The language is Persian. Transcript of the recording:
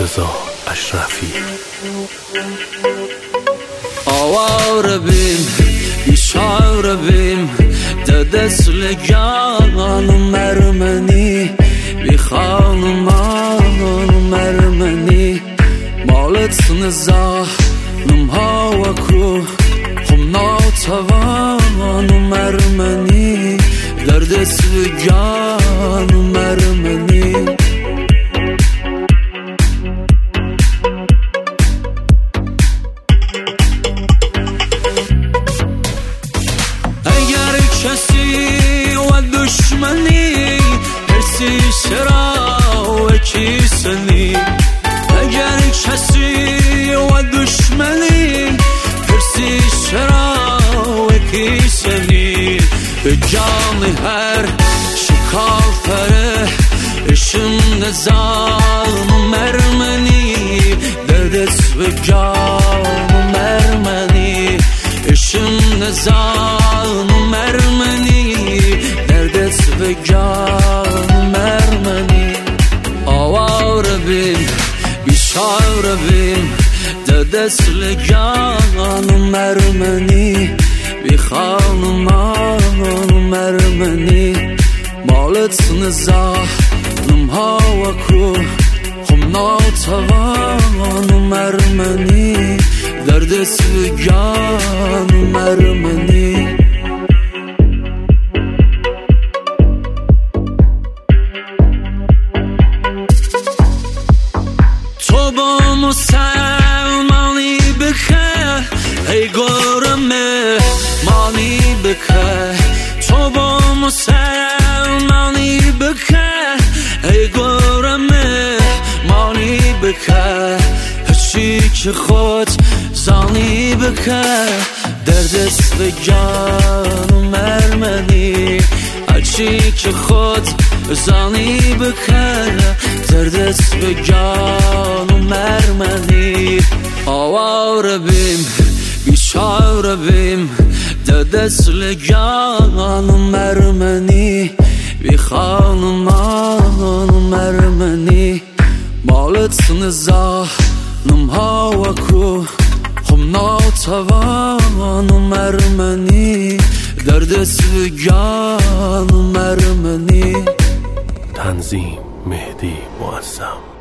مرتضی اشرفی. آواره بیم بیچاره بیم دست لگان مرمنی بی خانمان مرمنی مالت نزاحنم هوا کو خم ناتوان مرمنی درد سوگان مرمنی اگر کسی و دشمنی هرسی چرا و کیسنی اگر کسی و دشمنی هرسی چرا و کیسنی به جان هر شکافره اشم نظام مرمنی دردت به جان مرمنی اشم نظام مرمنی دردت به جان مرمنی آواره بیم بیچاره بیم دست لگان مرمنی بی خانمان مرمنی مالت نزاحنم هوا کو خم ناتوان مرمنی درد سوگان مرمنی تو با مسلمانی بکه ای گرمه مانی بکه تو با مسلمانی بکه ای گرمه مانی بکه هرچی که خود زانی بکه دردت به جان مرمنی هرچی که خود زانی بکه دردت به جان مرمنی آواره بیم بیچاره بیم دست لگان مرمنی بی خانمان مرمنی مالت نزاحنم هوا کو خم ناتوان مرمنی درد سوگان مرمنی. تنظیم مهدی معظم.